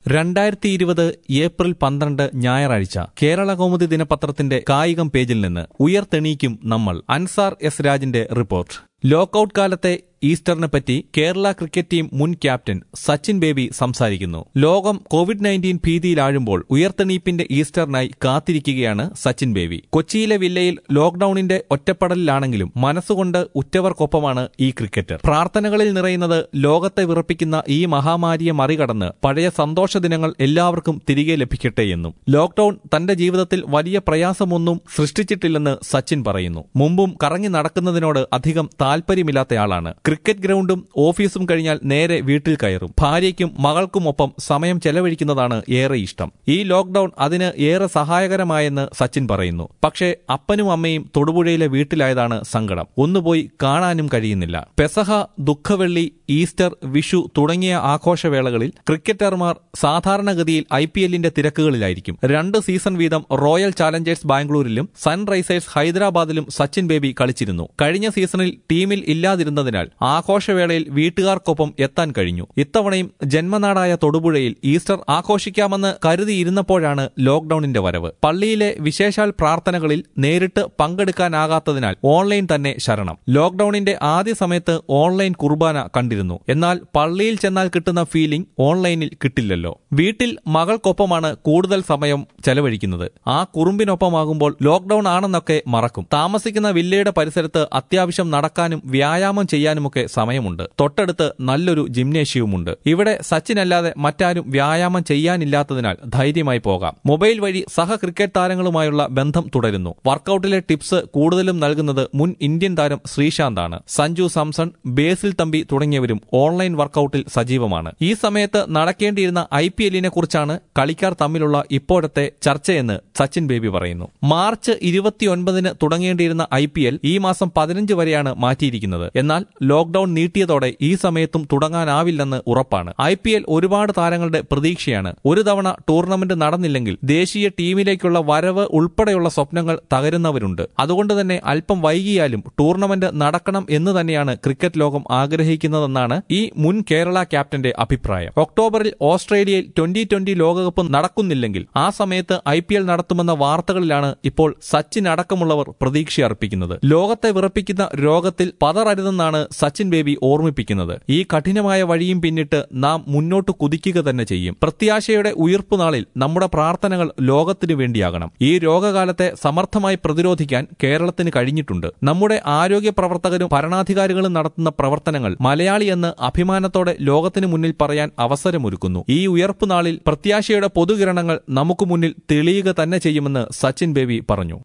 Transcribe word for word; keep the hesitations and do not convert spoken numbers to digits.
രണ്ടായിരത്തി ഇരുപത് ഏപ്രിൽ പന്ത്രണ്ട് ഞായറാഴ്ച കേരള കൗമുദി ദിനപത്രത്തിന്റെ കായികം പേജിൽ നിന്ന് ഉയർത്തെണീക്കും നമ്മൾ. അൻസാർ എസ് രാജിന്റെ റിപ്പോർട്ട്. ലോക്കൌട്ട് കാലത്തെ ഈസ്റ്ററിനെ പറ്റി കേരള ക്രിക്കറ്റ് ടീം മുൻ ക്യാപ്റ്റൻ സച്ചിൻ ബേബി സംസാരിക്കുന്നു. ലോകം കോവിഡ് നയൻറ്റീൻ ഭീതിയിലാഴുമ്പോൾ ഉയർത്തെണീപ്പിന്റെ ഈസ്റ്ററിനായി കാത്തിരിക്കുകയാണ് സച്ചിൻ ബേബി. കൊച്ചിയിലെ വില്ലയിൽ ലോക്ഡൌണിന്റെ ഒറ്റപ്പെടലിലാണെങ്കിലും മനസ്സുകൊണ്ട് ഉറ്റവർക്കൊപ്പമാണ് ഈ ക്രിക്കറ്റർ. പ്രാർത്ഥനകളിൽ നിറയുന്നത് ലോകത്തെ വിറപ്പിക്കുന്ന ഈ മഹാമാരിയെ മറികടന്ന് പഴയ സന്തോഷ ദിനങ്ങൾ എല്ലാവർക്കും തിരികെ ലഭിക്കട്ടെയെന്നും. ലോക്ഡൌൺ തന്റെ ജീവിതത്തിൽ വലിയ പ്രയാസമൊന്നും സൃഷ്ടിച്ചിട്ടില്ലെന്ന് സച്ചിൻ പറയുന്നു. മുമ്പും കറങ്ങി നടക്കുന്നതിനോട് അധികം താല്പര്യമില്ലാത്തയാളാണ്. ക്രിക്കറ്റ് ഗ്രൗണ്ടും ഓഫീസും കഴിഞ്ഞാൽ നേരെ വീട്ടിൽ കയറും. ഭാര്യയ്ക്കും മകൾക്കുമൊപ്പം സമയം ചെലവഴിക്കുന്നതാണ് ഏറെ ഇഷ്ടം. ഈ ലോക്ഡൌൺ അതിന് ഏറെ സഹായകരമായെന്ന് സച്ചിൻ പറയുന്നു. പക്ഷേ അപ്പനും അമ്മയും തൊടുപുഴയിലെ വീട്ടിലായതാണ് സങ്കടം. ഒന്നുപോയി കാണാനും കഴിയുന്നില്ല. പെസഹ, ദുഃഖവെള്ളി, ഈസ്റ്റർ, വിഷു തുടങ്ങിയ ആഘോഷവേളകളിൽ ക്രിക്കറ്റർമാർ സാധാരണഗതിയിൽ ഐ പി എല്ലിന്റെ തിരക്കുകളിലായിരിക്കും. രണ്ട് സീസൺ വീതം റോയൽ ചാലഞ്ചേഴ്സ് ബാംഗ്ലൂരിലും സൺറൈസേഴ്സ് ഹൈദരാബാദിലും സച്ചിൻ ബേബി കളിച്ചിരുന്നു. കഴിഞ്ഞ സീസണിൽ ടീമിൽ ഇല്ലാതിരുന്നതിനാൽ ആഘോഷവേളയിൽ വീട്ടുകാർക്കൊപ്പം എത്താൻ കഴിഞ്ഞു. ഇത്തവണയും ജന്മനാടായ തൊടുപുഴയിൽ ഈസ്റ്റർ ആഘോഷിക്കാമെന്ന് കരുതിയിരുന്നപ്പോഴാണ് ലോക്ഡൌണിന്റെ വരവ്. പള്ളിയിലെ വിശേഷാൽ പ്രാർത്ഥനകളിൽ നേരിട്ട് പങ്കെടുക്കാനാകാത്തതിനാൽ ഓൺലൈൻ തന്നെ ശരണം. ലോക്ഡൌണിന്റെ ആദ്യ സമയത്ത് ഓൺലൈൻ കുർബാന കണ്ടിരുന്നു. എന്നാൽ പള്ളിയിൽ ചെന്നാൽ കിട്ടുന്ന ഫീലിംഗ് ഓൺലൈനിൽ കിട്ടില്ലല്ലോ. വീട്ടിൽ മകൾക്കൊപ്പമാണ് കൂടുതൽ സമയം ചെലവഴിക്കുന്നത്. ആ കുറുമ്പിനൊപ്പമാകുമ്പോൾ ലോക്ഡൌൺ ആണെന്നൊക്കെ മറക്കും. താമസിക്കുന്ന വില്ലയുടെ പരിസരത്ത് അത്യാവശ്യം നടക്കാനും വ്യായാമം ചെയ്യാനുമൊക്കെ സമയമുണ്ട്. തൊട്ടടുത്ത് നല്ലൊരു ജിംനേഷ്യവുമുണ്ട്. ഇവിടെ സച്ചിനല്ലാതെ മറ്റാരും വ്യായാമം ചെയ്യാനില്ലാത്തതിനാൽ ധൈര്യമായി പോകാം. മൊബൈൽ വഴി സഹ ക്രിക്കറ്റ് താരങ്ങളുമായുള്ള ബന്ധം തുടരുന്നു. വർക്കൌട്ടിലെ ടിപ്സ് കൂടുതലും നൽകുന്നത് മുൻ ഇന്ത്യൻ താരം ശ്രീശാന്താണ്. സഞ്ജു സാംസൺ, ബേസിൽ തമ്പി തുടങ്ങിയവരും ഓൺലൈൻ വർക്കൌട്ടിൽ സജീവമാണ്. ഈ സമയത്ത് നടക്കേണ്ടിയിരുന്ന ഐ പി എല്ലിനെ കുറിച്ചാണ് കളിക്കാർ തമ്മിലുള്ള ഇപ്പോഴത്തെ ചർച്ചയെന്ന് സച്ചിൻ ബേബി പറയുന്നു. മാർച്ച് ഇരുപത്തിയൊൻപതിന് തുടങ്ങേണ്ടിയിരുന്ന ഐ പി എൽ ഈ മാസം പതിനഞ്ച് വരെയാണ് മാറ്റിയിരിക്കുന്നത്. എന്നാൽ ലോക്ഡൌൺ നീട്ടിയതോടെ ഈ സമയത്തും തുടങ്ങാനാവില്ലെന്ന് ഉറപ്പാണ്. ഐ പി എൽ ഒരുപാട് താരങ്ങളുടെ പ്രതീക്ഷയാണ്. ഒരു തവണ ടൂർണമെന്റ് നടന്നില്ലെങ്കിൽ ദേശീയ ടീമിലേക്കുള്ള വരവ് ഉൾപ്പെടെയുള്ള സ്വപ്നങ്ങൾ തകരുന്നവരുണ്ട്. അതുകൊണ്ട് തന്നെ അല്പം വൈകിയാലും ടൂർണമെന്റ് നടക്കണം എന്ന് തന്നെയാണ് ക്രിക്കറ്റ് ലോകം ആഗ്രഹിക്കുന്നതെന്നാണ് ഈ മുൻ കേരള ക്യാപ്റ്റന്റെ അഭിപ്രായം. ഒക്ടോബറിൽ ഓസ്ട്രേലിയയിൽ ട്വന്റി ട്വന്റി ലോകകപ്പ് നടക്കുന്നില്ലെങ്കിൽ ആ സമയത്ത് ഐ പി എൽ നടത്തുമെന്ന വാർത്തകളിലാണ് ഇപ്പോൾ സച്ചിൻ അടക്കമുള്ളവർ പ്രതീക്ഷയർപ്പിക്കുന്നത്. ലോകത്തെ വിറപ്പിക്കുന്ന രോഗത്തിൽ പതറരുതെന്നാണ് സച്ചിൻ ബേബി ഓർമ്മിപ്പിക്കുന്നത്. ഈ കഠിനമായ വഴിയും പിന്നിട്ട് നാം മുന്നോട്ട് കുതിക്കുക തന്നെ ചെയ്യും. പ്രത്യാശയുടെ ഉയിർപ്പുനാളിൽ നമ്മുടെ പ്രാർത്ഥനകൾ ലോകത്തിനു വേണ്ടിയാകണം. ഈ രോഗകാലത്തെ സമർത്ഥമായി പ്രതിരോധിക്കാൻ കേരളത്തിന് കഴിഞ്ഞിട്ടുണ്ട്. നമ്മുടെ ആരോഗ്യ പ്രവർത്തകരും ഭരണാധികാരികളും നടത്തുന്ന പ്രവർത്തനങ്ങൾ മലയാളി എന്ന് അഭിമാനത്തോടെ ലോകത്തിന് മുന്നിൽ പറയാൻ അവസരമൊരുക്കുന്നു. ഈ ഉയർപ്പുനാളിൽ പ്രത്യാശയുടെ പൊതുകിരണങ്ങൾ നമുക്ക് മുന്നിൽ തെളിയുക തന്നെ ചെയ്യുമെന്ന് സച്ചിൻ ബേബി പറഞ്ഞു.